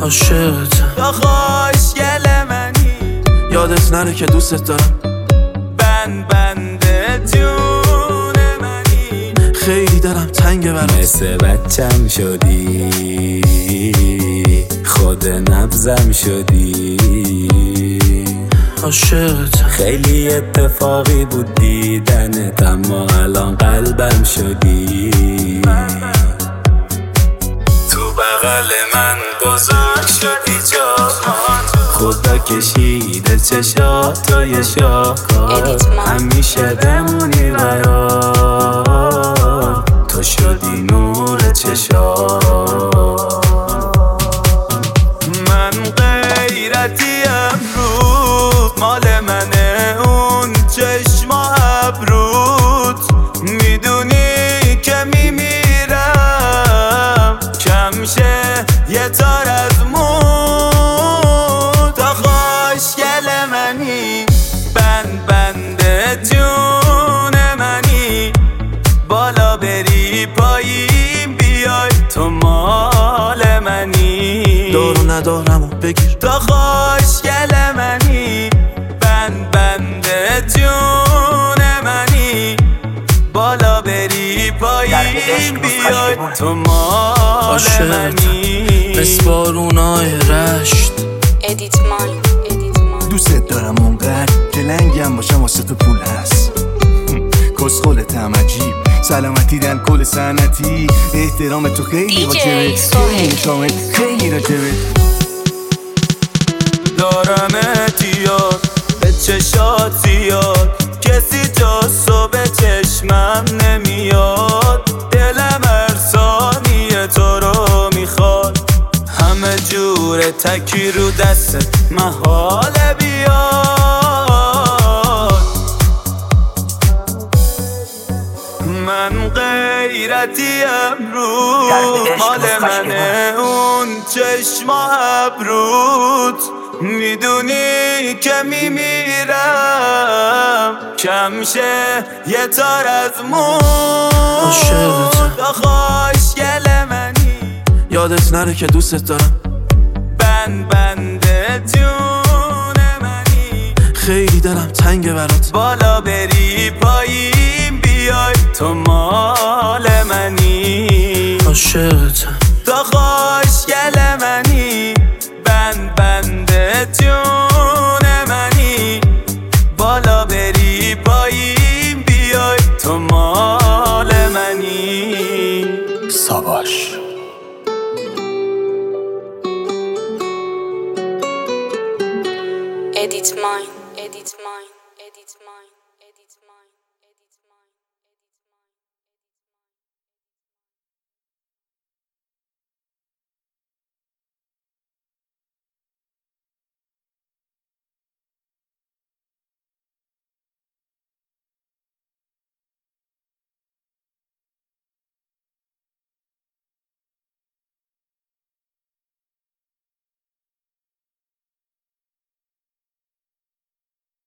عاشقتم تو خوشگل منی، یادت نره که دوست دارم. بنده جون منی، خیلی دلم تنگ برات. مثل بچم شدی، خود نبضم شدی. عاشقتم خیلی اتفاقی بود دیدنت، اما الان قلبم شدی. تو بغل من بزرگ شدی جان، خدا کشیده چشاتو یه شاهکار، همیشه بمونی برام، تو شدی نور چشام. من غیرتی امروز مال منه، اون چشما ابروت میدونی که میمیرم، کم شه یه تار از موت. تا خوشگل منی، بنده جون منی، بالا بری پایین بیای تو مال منی. دارو ندارم و بگیر. تو خوشگل منی، بنده جون منی، بالا بری پایین بیای تو مال منی. مثل بارونای رشت ادیت ماین. دوست دارم اونقدر که لنگم باشم واسه تو پول هست. کسخولتم عجیب، سلامتی دن کل سنتی، احترام تو خیلی واجبه، خیلی کامل، خیلی راجبه. دارمت یاد به چشات زیاد، کسی جاسو به چشمم نمیاد. دلم هر ثانیه تو رو میخواد، همه جور تکی رو دستت محاله بیاد. من غیرتی امروز مال منه، اون چشما ابروت میدونی که میمیرم، کم شه یه تار از موت. عاشقتم تو خوشگل منی، یادت نره که دوست دارم. بنده جون منی، خیلی دلم تنگ برات. بالا بری پایین بیای تو مال منی. عاشقتم تو خوشگل منی، بنده جون منی، بالا بری پایین بیای تو مال منی. ساواش ادیت ماین.